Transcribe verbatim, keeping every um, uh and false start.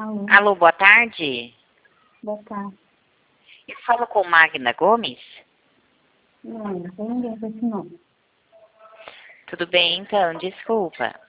Alô, Alô, boa tarde. boa tarde. Eu falo com Magna Gomes. Não, não tem ninguém com esse nome. Tudo bem, então, desculpa.